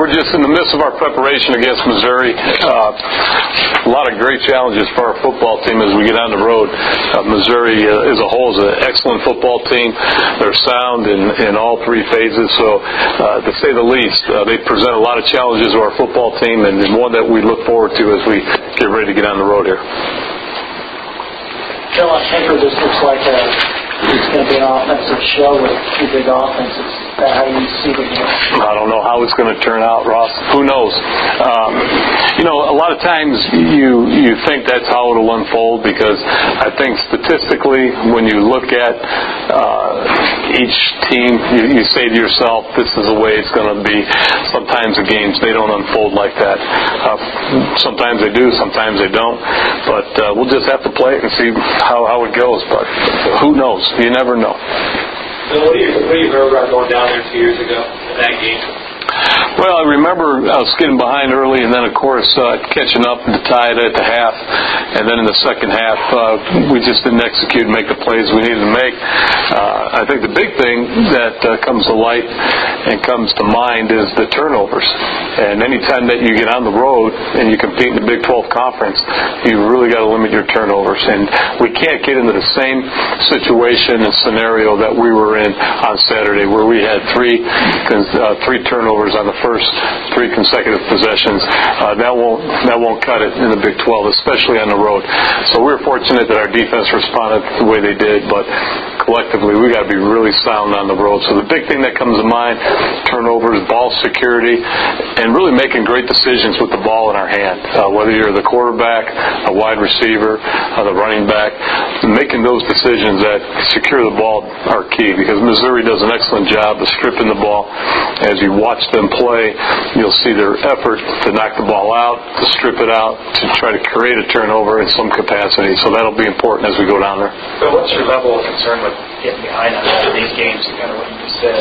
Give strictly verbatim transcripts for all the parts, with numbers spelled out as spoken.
we're just in the midst of our preparation against Missouri. Uh, a lot of great challenges for our football team as we get on the road. Uh, Missouri uh, as a whole is an excellent football team. They're sound in, in all three phases. So, uh, to say the least, uh, they present a lot of challenges to our football team, and, and one that we look forward to as we get ready to get on the road here. Bill, on paper, this looks like a, it's going to be an offensive show with two big offenses. Is that how you see the game? I don't know how it's going to turn out, Ross. Who knows? Um, you know, a lot of times you you think that's how it'll unfold, because I think statistically, when you look at uh, each team, you, you say to yourself, this is the way it's going to be. Sometimes the games, they don't unfold like that. Uh, sometimes they do, sometimes they don't. But uh, we'll just have to play it and see how, how it goes. But who knows? You never know. So what do you, what do you remember about going down there two years ago in that game? Well, I remember I was getting behind early, and then, of course, uh, catching up to tie it at the half. And then in the second half, uh, we just didn't execute and make the plays we needed to make. Uh, I think the big thing that uh, comes to light and comes to mind is the turnovers. And any time that you get on the road and you compete in the Big twelve Conference, you really got to limit your turnovers. And we can't get into the same situation and scenario that we were in on Saturday, where we had three uh, three turnovers on the first three consecutive possessions. Uh, that won't that won't cut it in the Big twelve, especially on the road. So we were fortunate that our defense responded the way they did, but collectively we got to be really sound on the road. So the big thing that comes to mind: turnovers, ball security, and really making great decisions with the ball in our hand. Uh, whether you're the quarterback, a wide receiver, uh, the running back, making those decisions that secure the ball are key, because Missouri does an excellent job of stripping the ball. As you watch them play, you'll see their effort to knock the ball out, to strip it out, to try to create a turnover in some capacity. So that'll be important as we go down there. So what's your level of concern with getting behind on these games, kind of what you just said,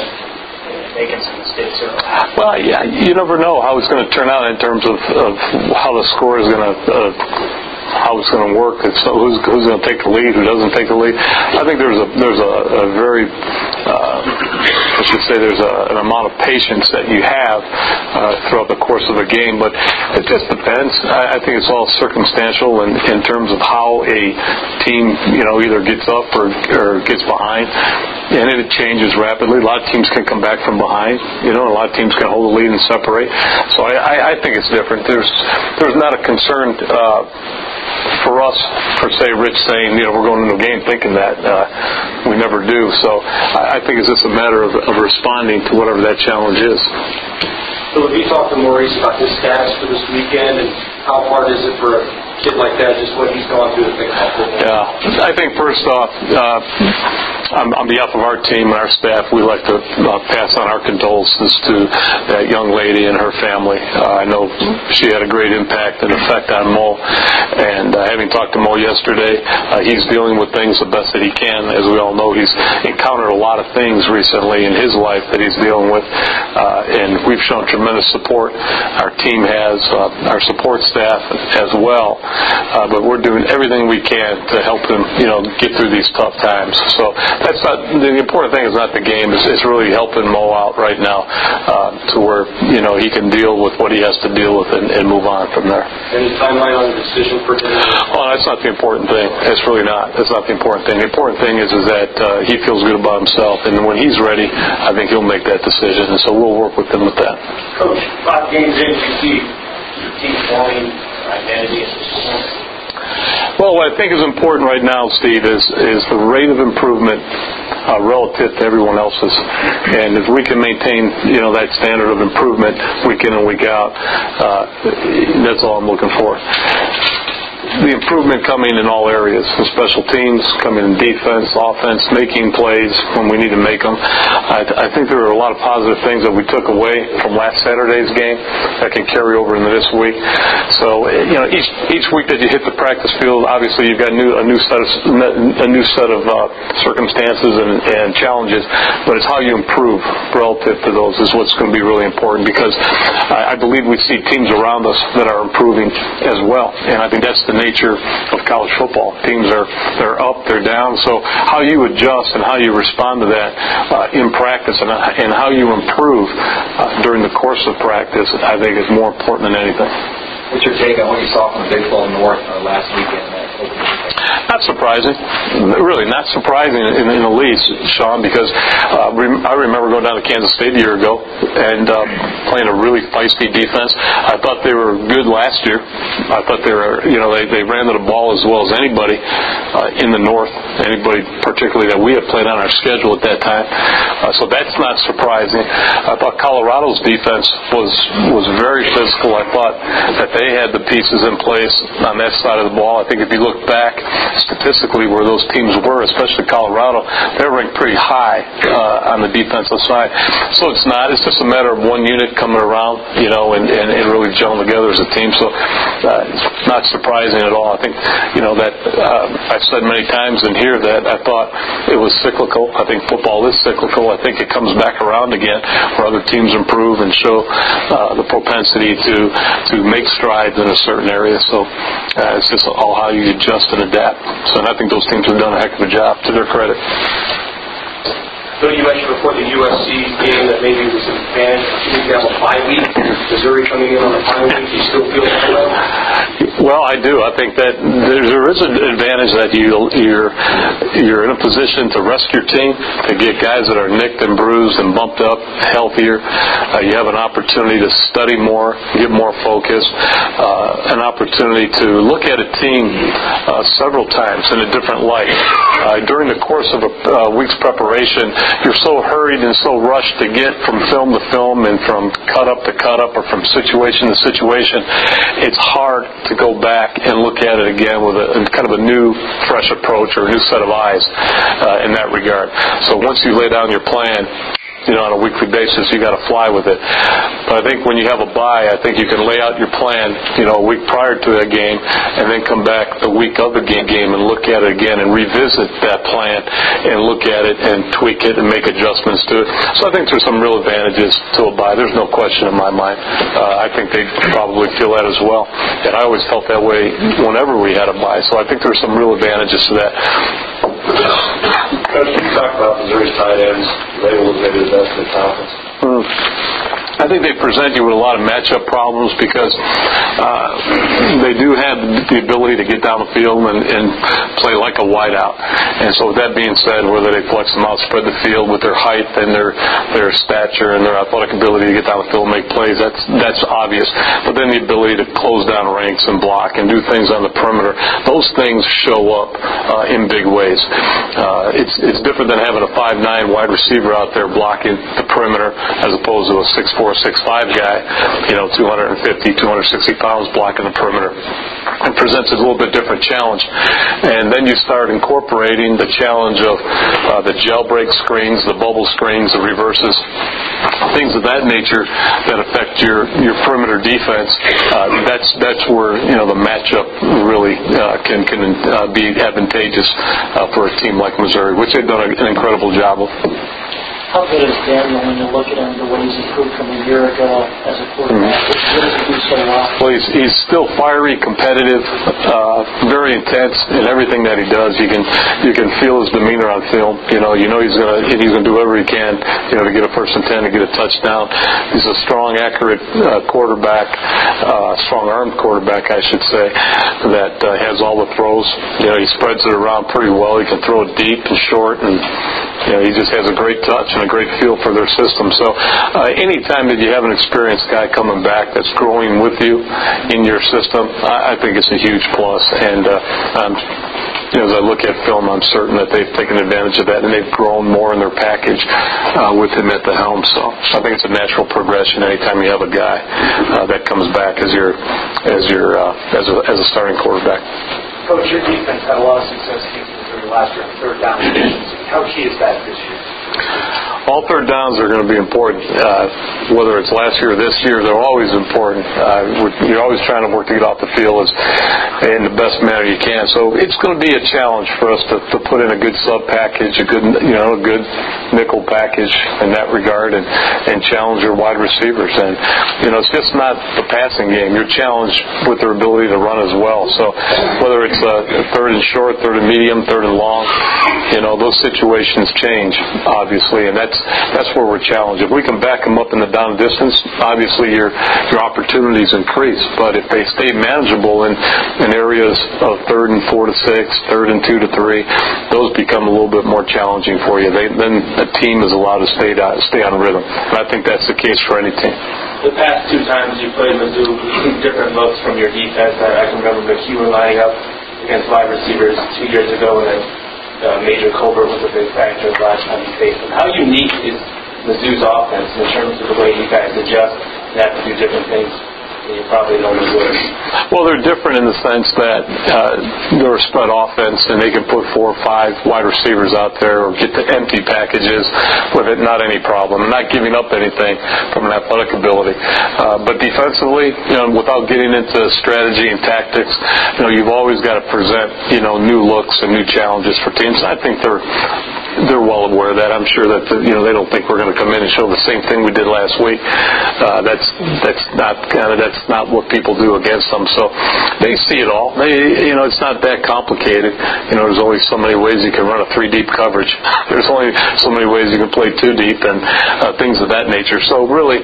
making some mistakes? Well, yeah, you never know how it's going to turn out in terms of, of how the score is going to uh, how it's going to work. It's who's, who's going to take the lead, who doesn't take the lead. I think there's a there's a, a very uh, I should say there's a, an amount of patience that you have uh, throughout the course of a game, but it just depends. I, I think it's all circumstantial in, in terms of how a team, you know, either gets up or, or gets behind, and it changes rapidly. A lot of teams can come back from behind, you know, and a lot of teams can hold the lead and separate. So I, I, I think it's different. There's there's not a concern uh, for us, per se, Rich saying, you know, we're going into a game thinking that. Uh, we never do. So I, I think it's just a matter of, of responding to whatever that challenge is. So have you talked to Maurice about his status for this weekend, and how hard is it for a kid like that, just what he's gone through to think about football? Yeah, I think first off, uh, on, on behalf of our team and our staff, we like to uh, pass on our condolences to that young lady and her family. Uh, I know she had a great impact and effect on Mo, and uh, having talked to Mo yesterday, uh, he's dealing with things the best that he can. As we all know, he's encountered a lot of things recently in his life that he's dealing with, uh, and we've shown tremendous support. Our team has, uh, our support staff as well, uh, but we're doing everything we can to help him, you know, get through these tough times. So that's not the important thing. Is not the game. It's, it's really helping Mo out right now uh, to where, you know, he can deal with what he has to deal with and, and move on from there. Any timeline on the decision for him? Oh, that's not the important thing. It's really not. That's not the important thing. The important thing is is that uh, he feels good about himself, and when he's ready, I think he'll make that decision. And so we'll work with him with that. Coach, five games in, you see your team forming identity. Well, what I think is important right now, Steve, is is the rate of improvement uh, relative to everyone else's. And if we can maintain, you know, that standard of improvement week in and week out, uh, that's all I'm looking for. The improvement coming in all areas, the special teams, coming in defense, offense, making plays when we need to make them. I, I think there are a lot of positive things that we took away from last Saturday's game that can carry over into this week. So, you know, each each week that you hit the practice field, obviously you've got new, a new set of a new set of uh, circumstances and, and challenges, but it's how you improve relative to those is what's going to be really important, because I, I believe we see teams around us that are improving as well, and I think that's the the nature of college football. Teams are they're up, they're down. So how you adjust and how you respond to that uh, in practice and, and how you improve uh, during the course of practice, I think is more important than anything. What's your take on what you saw from the Big twelve North uh, last weekend? Not surprising. Really, not surprising in, in the least, Sean, because uh, rem- I remember going down to Kansas State a year ago and uh, playing a really feisty defense. I thought they were good last year. I thought they were, you know, they, they ran to the ball as well as anybody uh, in the North, anybody particularly that we had played on our schedule at that time. Uh, so that's not surprising. I thought Colorado's defense was was very physical. I thought that they had the pieces in place on that side of the ball. I think if you look back statistically where those teams were, especially Colorado, they're ranked pretty high uh, on the defensive side. So it's not. It's just a matter of one unit coming around, you know, and, and, and really gelling together as a team. So uh, it's not surprising at all. I think, you know, that uh, I've said many times in here that I thought it was cyclical. I think football is cyclical. I think it comes back around again where other teams improve and show uh, the propensity to to make strides in a certain area. So uh, it's just all how you adjust and adapt. So and I think those teams have done a heck of a job, to their credit. So you mentioned before the U S C game that maybe it was an advantage. You think you have a bye week? Missouri coming in on a bye week. Do you still feel that way? Well, I do. I think that there, there is an advantage that you, you're you're in a position to rest your team, to get guys that are nicked and bruised and bumped up healthier. Uh, you have an opportunity to study more, get more focus, uh, an opportunity to look at a team uh, several times in a different light. Uh, during the course of a uh, week's preparation, you're so hurried and so rushed to get from film to film and from cut up to cut up or from situation to situation. It's hard to go back and look at it again with a kind of a new, fresh approach or a new set of eyes uh, in that regard. So once you lay down your plan, you know, on a weekly basis, you got to fly with it. But I think when you have a bye, I think you can lay out your plan, you know, a week prior to that game, and then come back the week of the game and look at it again and revisit that plan and look at it and tweak it and make adjustments to it. So I think there's some real advantages to a bye. There's no question in my mind. Uh, I think they probably feel that as well. And I always felt that way whenever we had a bye. So I think there's some real advantages to that. Coach, you talked about Missouri's tight ends. They were maybe the best in the conference. Mm. I think they present you with a lot of matchup problems because uh, they do have the ability to get down the field and, and play like a wideout. And so with that being said, whether they flex them out, spread the field with their height and their their stature and their athletic ability to get down the field and make plays, that's that's obvious. But then the ability to close down ranks and block and do things on the perimeter, those things show up uh, in big ways. Uh, it's it's different than having a five nine wide receiver out there blocking the perimeter as opposed to a six four, six five guy, you know, two fifty, two sixty pounds blocking the perimeter. It presents a little bit different challenge. And then you start incorporating the challenge of uh, the jailbreak screens, the bubble screens, the reverses, things of that nature that affect your, your perimeter defense. Uh, that's that's where, you know, the matchup really uh, can, can uh, be advantageous uh, for a team like Missouri, which they've done an incredible job of. How good is Daniel when you look at him, the way he's improved from a year ago as a quarterback? What does he do so well? Well, he's, he's still fiery, competitive, uh, very intense in everything that he does. You can you can feel his demeanor on film. You know, you know he's gonna he's gonna do whatever he can, you know, to get a first and ten, to get a touchdown. He's a strong, accurate uh, quarterback, uh, strong-armed quarterback, I should say, that uh, has all the throws. You know, he spreads it around pretty well. He can throw it deep and short, and you know, he just has a great touch and a great feel for their system. So uh, anytime that you have an experienced guy coming back that's growing with you in your system, I, I think it's a huge plus. And uh, um, you know, as I look at film, I'm certain that they've taken advantage of that and they've grown more in their package uh, with him at the helm. So I think it's a natural progression anytime you have a guy uh, that comes back as your as your uh, as a as a starting quarterback. Coach, your defense had a lot of success against Missouri last year on third down efficiency. How key is that this year? All third downs are going to be important. Uh, whether it's last year or this year, they're always important. Uh, we're, you're always trying to work to get off the field as, in the best manner you can. So it's going to be a challenge for us to, to put in a good sub package, a good, you know, a good nickel package in that regard, and, and challenge your wide receivers. And you know, it's just not the passing game. You're challenged with their ability to run as well. So whether it's a third and short, third and medium, third and long, you know, those situations change, obviously, and that's that's where we're challenged. If we can back them up in the down distance, obviously your your opportunities increase. But if they stay manageable in, in areas of third and four to six, third and two to three, those become a little bit more challenging for you. They, then a team is allowed to stay down, stay on rhythm. And I think that's the case for any team. The past two times you played Mizzou, different looks from your defense. I can remember McEwen lining up against wide receivers two years ago, and then uh, Major Colbert was a big factor the last time you faced them. How unique is Mizzou's offense in terms of the way you guys adjust and have to do different things than you probably normally would? Well, they're different in the sense that uh, they're a spread offense, and they can put four or five wide receivers out there or get to empty packages with it, not any problem, not giving up anything from an athletic ability. Uh, but defensively, you know, without getting into strategy and tactics, you know, you've always got to present, you know, new looks and new challenges for teams. I think they're they're well aware of that. I'm sure that the, you know, they don't think we're going to come in and show the same thing we did last week. Uh, that's that's not kind of that's not what people do against them. So they see it all. They, you know, it's not that complicated. You know, there's only so many ways you can run a three deep coverage. There's only so many ways you can play two deep and uh, things of that nature. So really,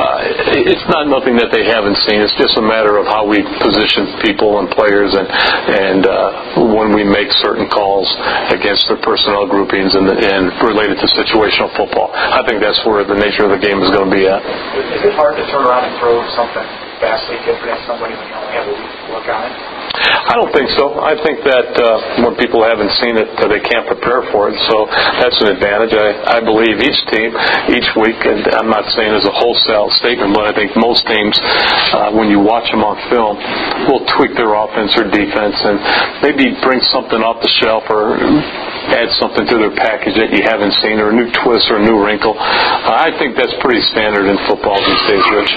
uh, it's not nothing that they haven't seen. It's just a matter of how we position people and players, and and uh, when we make certain calls against their personnel groupings and, and related to situational football. I think that's where the nature of the game is going to be at. Is it hard to turn around and throw something vastly different at somebody when you only have a week to look on it? I don't think so. I think that uh, when people haven't seen it, uh, they can't prepare for it. So that's an advantage. I, I believe each team, each week, and I'm not saying as a wholesale statement, but I think most teams, uh, when you watch them on film, will tweak their offense or defense and maybe bring something off the shelf or add something to their package that you haven't seen, or a new twist or a new wrinkle. Uh, I think that's pretty standard in football these days, Rich.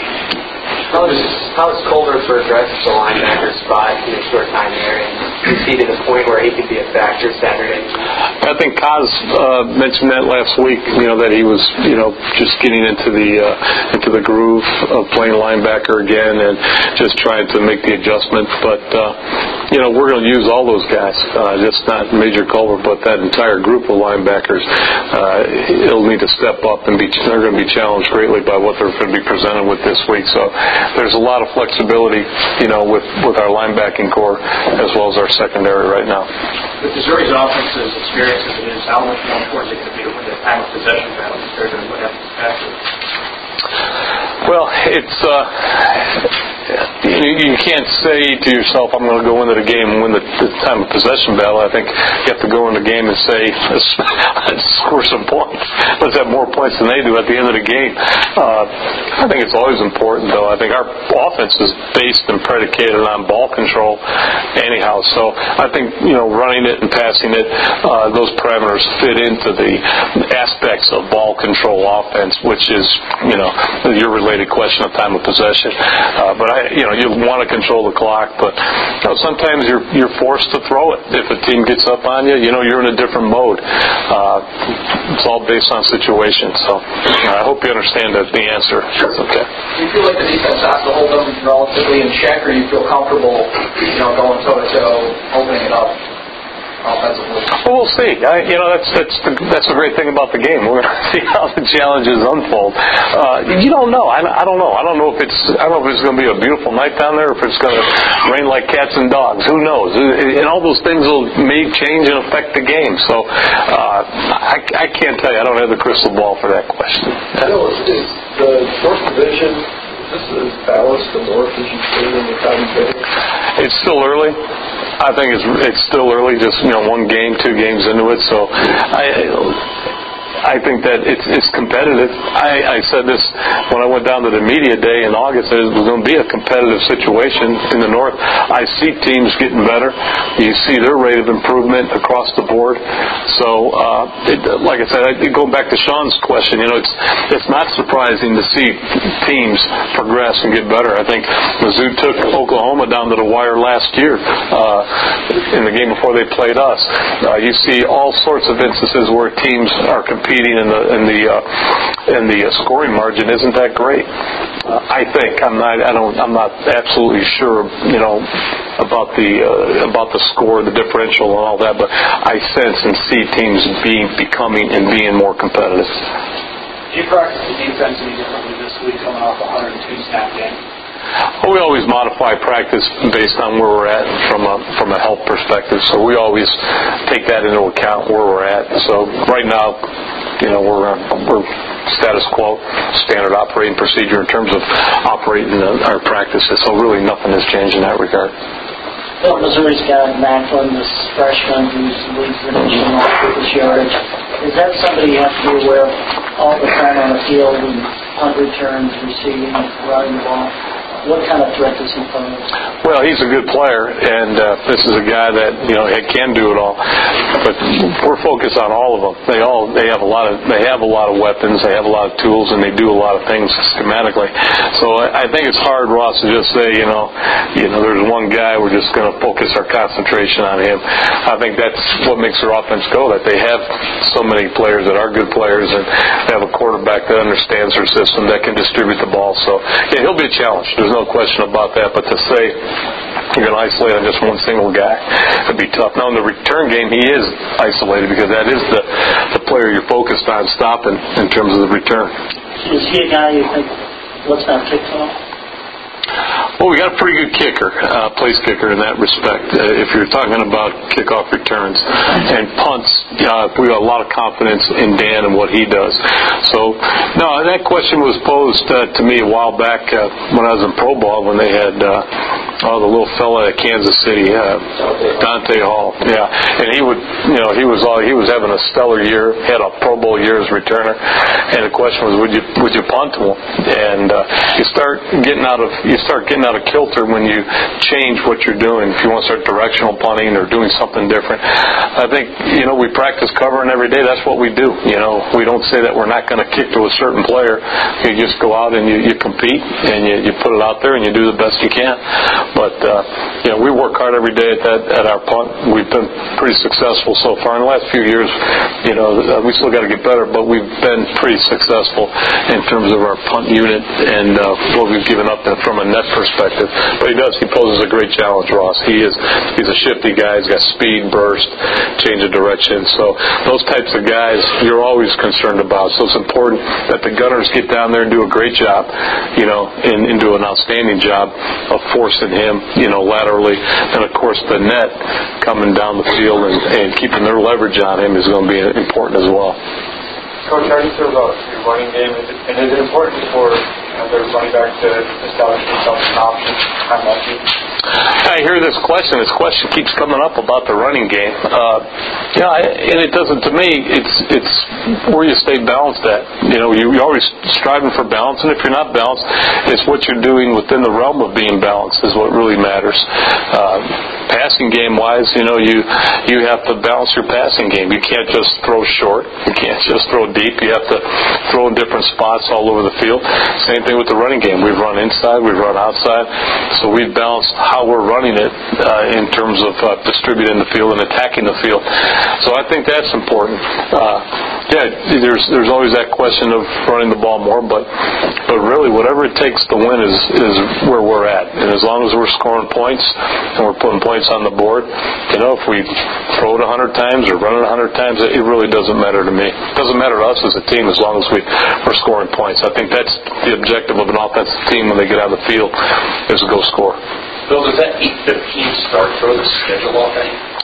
How is, how is Colbert for addressing the linebacker spot in a short time there, and is he to the point where he could be a factor Saturday? I think Kaz uh, mentioned that last week. You know, that he was, you know, just getting into the uh, into the groove of playing linebacker again and just trying to make the adjustment. But uh, you know, we're going to use all those guys, uh, just not Major Colbert, but that entire group of linebackers. Uh, he'll need to step up and be. They're going to be challenged greatly by what they're going to be presented with this week. So there's a lot of flexibility, you know, with, with our linebacking core as well as our secondary right now. With Missouri's offense's experience as it is, how much more important is it going to be to win the time of possession battle compared to what happens after? Well, it's uh, you, you can't say to yourself, I'm going to go into the game and win the, the time of possession battle. I think you have to go in the game and say, let's, let's score some points. Let's have more points than they do at the end of the game. Uh, I think it's always important, though. I think our offense is based and predicated on ball control anyhow. So I think, you know, running it and passing it, uh, those parameters fit into the aspects of ball control offense, which is, you know, your related question of time of possession. Uh, but I, you know, you want to control the clock, but you know, sometimes you're you're forced to throw it. If a team gets up on you, you know, you're in a different mode. Uh, it's all based on situation. So uh, I hope you understand that the answer. Sure. Okay. Do you feel like the defense has to hold them relatively in check, or do you feel comfortable, you know, going toe to toe, opening it up offensively? Well, we'll see. I, you know, that's that's the, that's a great thing about the game. We're going to see how the challenges unfold. Uh, you don't know. I, I don't know. I don't know if it's I don't know if it's going to be a beautiful night down there, or if it's going to rain like cats and dogs. Who knows? And all those things will may change and affect the game. So uh, I, I can't tell you. I don't have the crystal ball for that question. Bill, is, is the North Division, is this as balanced the North as you've seen in the Cotton Bowl? It's still early. I think it's it's still early. Just, you know, one game, two games into it. So I I think that it's, it's competitive. I, I said this when I went down to the media day in August. It was going to be a competitive situation in the North. I see teams getting better. You see their rate of improvement across the board. So, uh, it, like I said, I, going back to Sean's question, you know, it's it's not surprising to see teams progress and get better. I think Mizzou took Oklahoma down to the wire last year uh, in the game before they played us. Uh, you see all sorts of instances where teams are competing in the in the uh, in the scoring margin isn't that great. Uh, I think I'm not. I don't. I'm not absolutely sure. You know about the uh, about the score, the differential, and all that. But I sense and see teams being becoming and being more competitive. Do you practice the defense any differently this week, coming off a one hundred two snap game? Well, we always modify practice based on where we're at from a from a health perspective. So we always take that into account where we're at. So right now, you know, we're we're status quo, standard operating procedure in terms of operating our practices. So really, nothing has changed in that regard. Well, Missouri's got Macklin, this freshman who's leads the nation in all-purpose yardage. Is that somebody you have to be aware of all the time on the field and punt returns, receiving, running the ball? What kind of threat does he pose? Well, he's a good player, and uh, this is a guy that you know can do it all. But we're focused on all of them. They all they have a lot of they have a lot of weapons. They have a lot of tools, and they do a lot of things schematically. So I, I think it's hard, Ross, to just say you know you know there's one guy. We're just going to focus our concentration on him. I think that's what makes their offense go. That they have so many players that are good players, and they have a quarterback that understands their system that can distribute the ball. So yeah, he'll be a challenge. There's no question about that, but to say you're going to isolate on just one single guy, it'd be tough. Now in the return game, he is isolated because that is the, the player you're focused on stopping in terms of the return. Is he a guy you think, let's not kick off? Well, we got a pretty good kicker, uh, place kicker in that respect. Uh, if you're talking about kickoff returns and punts, uh, we got a lot of confidence in Dan and what he does. So, no, that question was posed uh, to me a while back uh, when I was in Pro Ball when they had uh, oh, the little fella at Kansas City, uh, Dante Hall. Yeah, and he would, you know, he was all, he was having a stellar year, had a Pro Bowl year as returner, and the question was, would you would you punt to him? And uh, you start getting out of you start getting out of kilter when you change what you're doing. If you want to start directional punting or doing something different, I think you know we practice covering every day. That's what we do. You know, we don't say that we're not going to kick to a certain player. You just go out and you, you compete and you, you put it out there and you do the best you can. But uh, you know, we work hard every day at that at our punt. We've been pretty successful so far in the last few years. You know, we still got to get better, but we've been pretty successful in terms of our punt unit and uh, what we've given up from a net perspective. But he does. He poses a great challenge, Ross. He is. He's a shifty guy. He's got speed, burst, change of direction. So those types of guys you're always concerned about. So it's important that the gunners get down there and do a great job, you know, and, and do an outstanding job of forcing him, you know, laterally. And of course the net coming down the field and, and keeping their leverage on him is going to be important as well. Coach, how do you feel about your running game? Is it, and is it important for you know, the running back to establish himself as an option? How much? I hear this question. This question keeps coming up about the running game. Uh, you know, and it doesn't. To me, it's it's where you stay balanced at. You know, you, you're always striving for balance, and if you're not balanced, it's what you're doing within the realm of being balanced is what really matters. Uh, passing game wise, you know, you you have to balance your passing game. You can't just throw short. You can't just throw deep. You have to throw in different spots all over the field. Same thing with the running game. We've run inside, we've run outside, so we've balanced how we're running it uh, in terms of uh, distributing the field and attacking the field. So I think that's important. Uh, yeah, there's there's always that question of running the ball more, but but really whatever it takes to win is is where we're at. And as long as we're scoring points and we're putting points on the board, you know, if we throw it a hundred times or run it a hundred times, it really doesn't matter to me. It doesn't matter to us as a team as long as we we're scoring points. I think that's the objective of an offensive team when they get on the field is to go score. Bill, does that eight fifteen start throw the schedule off any?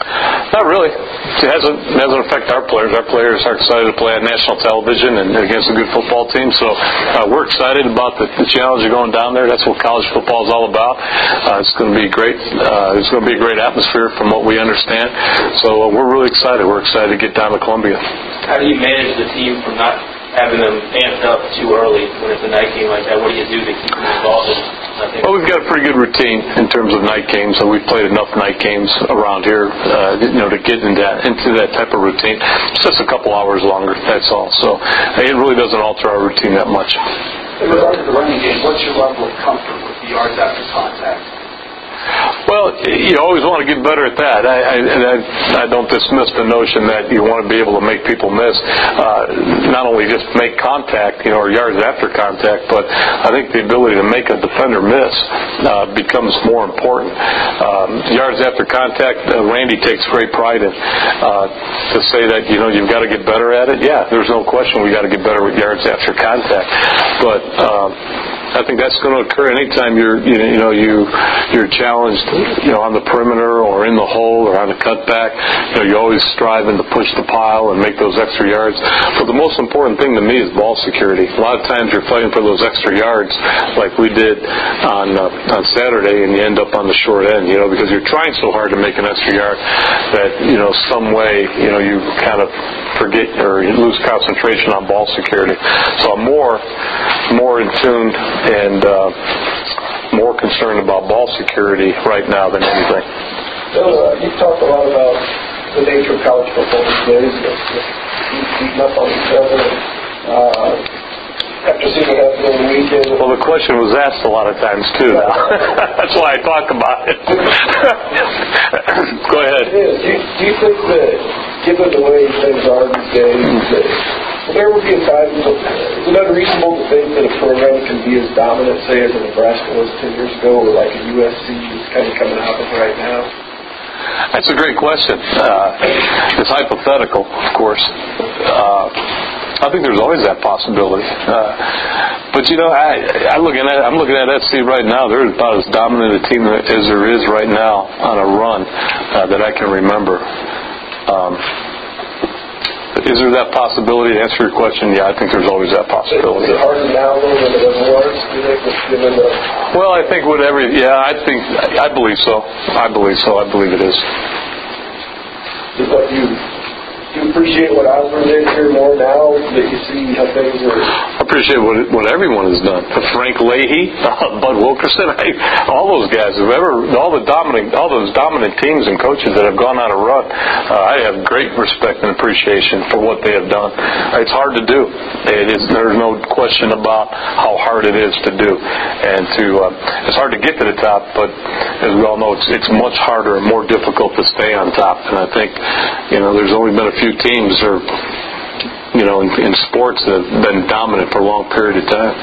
Not really. It hasn't it hasn't affected our players. Our players are excited to play on national television and against a good football team. So uh, we're excited about the, the challenge of going down there. That's what college football is all about. Uh, it's going to be great. Uh, it's going to be a great atmosphere from what we understand. So uh, we're really excited. We're excited to get down to Columbia. How do you manage the team from not having them amped up too early when it's a night game like that? What do you do to keep them involved in nothing? Well, we've got a pretty good routine in terms of night games. So we've played enough night games around here, uh, you know, to get into that, into that type of routine. It's just a couple hours longer, that's all. So it really doesn't alter our routine that much. In regard to the running game, what's your level of comfort with the yards after contact? Well, you always want to get better at that. I, I, I, I don't dismiss the notion that you want to be able to make people miss, uh, not only just make contact, you know, or yards after contact, but I think the ability to make a defender miss uh, becomes more important. Um, yards after contact, uh, Randy takes great pride in. Uh, to say that, you know, you've got to get better at it, yeah, there's no question we got to get better with yards after contact. But um, I think that's going to occur anytime you're, you know, you know, you you're challenged, you know, on the perimeter or in the hole or on the cutback. You know, you're always striving to push the pile and make those extra yards. But the most important thing to me is ball security. A lot of times you're fighting for those extra yards, like we did on uh, on Saturday, and you end up on the short end. You know, because you're trying so hard to make an extra yard that, you know, some way, you know, you kind of forget or you lose concentration on ball security. So I'm more more in tune and uh, more concerned about ball security right now than anything. Bill, uh, you've talked a lot about the nature of college football these days, beating up on each other. Uh, after seeing what happened over the weekend. Well, the question was asked a lot of times too now. That's why I talk about it. Go ahead. Do you, do you think that, given the way things are these days, that there will be a time, is it unreasonable to think that a program can be as dominant, say, as a Nebraska was ten years ago, or like a U S C is kind of coming out of right now? That's a great question. Uh, it's hypothetical, of course. Uh, I think there's always that possibility. Uh, but you know, I, I looking at I'm looking at F C right now. They're about as dominant a team as there is right now on a run uh, that I can remember. Um, Is there that possibility? To answer your question, yeah, I think there's always that possibility. Is it harder now than it was? Do you think, given the... Well, I think with every, yeah, I think, I believe so. I believe so. I believe it is. Is what you, do you appreciate what Osborne did here more now that you see how things are? I appreciate what what everyone has done. Frank Leahy, uh, Bud Wilkerson, I, all those guys, whoever, all the dominant, all those dominant teams and coaches that have gone on a run, uh, I have great respect and appreciation for what they have done. It's hard to do. It is. There's no question about how hard it is to do, and to uh, it's hard to get to the top. But as we all know, it's it's much harder and more difficult to stay on top. And I think, you know, there's only been a few teams or you know in, in sports that have been dominant for a long period of time.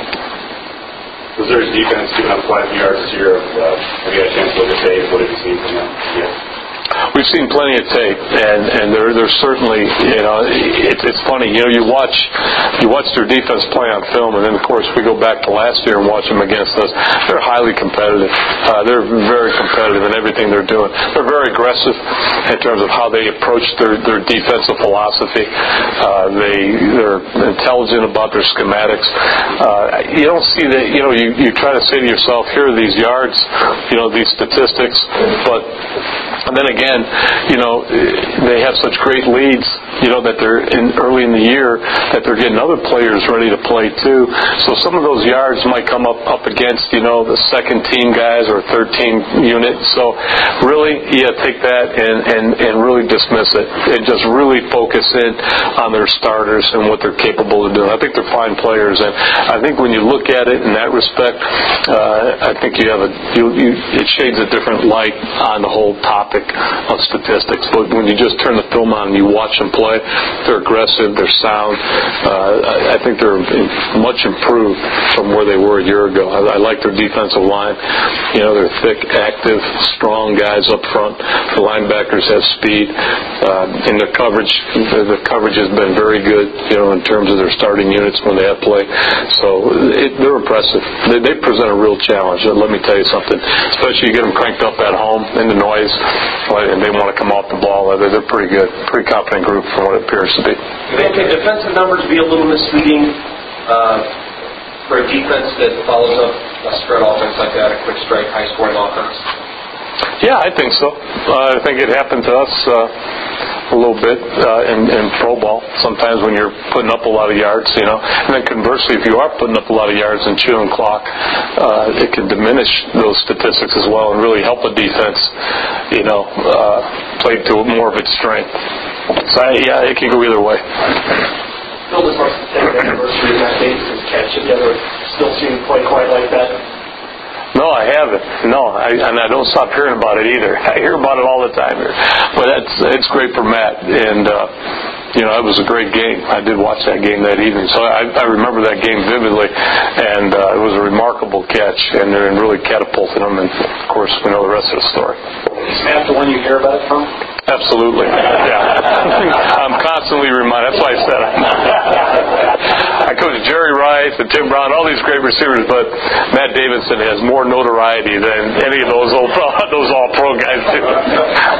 Was there a defense giving up quite a few yards this year? Uh, have you had a chance to look at tape? What have you seen from them? Yeah. We've seen plenty of tape, and and there there's certainly, you know, it's it's funny, you know, you watch you watch their defense play on film, and then of course we go back to last year and watch them against us. They're highly competitive. Uh, they're very competitive in everything they're doing. They're very aggressive in terms of how they approach their their defensive philosophy. Uh, they they're intelligent about their schematics. Uh, you don't see that, you know, you you try to say to yourself, here are these yards, you know, these statistics, but and then again, you know, they have such great leads, you know, that they're in early in the year that they're getting other players ready to play too. So some of those yards might come up, up against, you know, the second team guys or third team unit. So really, yeah, take that and, and, and really dismiss it and just really focus in on their starters and what they're capable of doing. I think they're fine players, and I think when you look at it in that respect, uh, I think you have a you, you, it shades a different light on the whole topic of statistics. But when you just turn the film on and you watch them play, they're aggressive, they're sound. Uh, I, I think they're much improved from where they were a year ago. I, I like their defensive line. You know, they're thick, active, strong guys up front. The linebackers have speed. Uh, in the coverage, the, the coverage has been very good, you know, in terms of their starting units when they have play. So it, they're impressive. They, they present a real challenge. Let me tell you something. Especially you get them cranked up at home in the noise. and they want to come off the ball. They're they're pretty good, pretty competent group from what it appears to be. Can defensive numbers be a little misleading uh, for a defense that follows up a spread offense like that, a quick strike, high-scoring offense? Yeah, I think so. Uh, I think it happened to us uh, a little bit uh, in, in pro ball. Sometimes when you're putting up a lot of yards, you know. And then conversely, if you are putting up a lot of yards and chewing clock, uh, it can diminish those statistics as well and really help a defense, you know, uh, play to more of its strength. So, I, yeah, it can go either way. Phil, this marks the tenth anniversary of Matt Davidson's catch. Have you ever still seen quite quite like that? No, I haven't. No, I, and I don't stop hearing about it either. I hear about it all the time here. But it's it's great for Matt, and uh, you know, it was a great game. I did watch that game that evening, so I, I remember that game vividly, and uh, it was a remarkable catch, and it really catapulted him. And of course, we know the rest of the story. Is Matt the one you hear about it from? Absolutely. Yeah. I'm constantly reminded. That's why I said it. I coached Jerry Rice and Tim Brown, all these great receivers, but Matt Davidson has more notoriety than any of those old those all pro guys do.